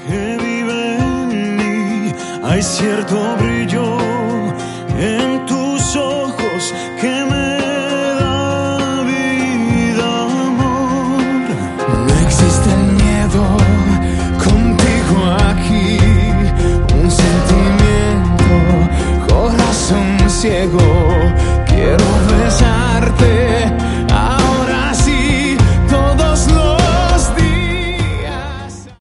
que vive en mí. Hay cierto brillo en tus ojos que me da vida, amor. No existe el miedo contigo aquí, un sentimiento, corazón ciego, quiero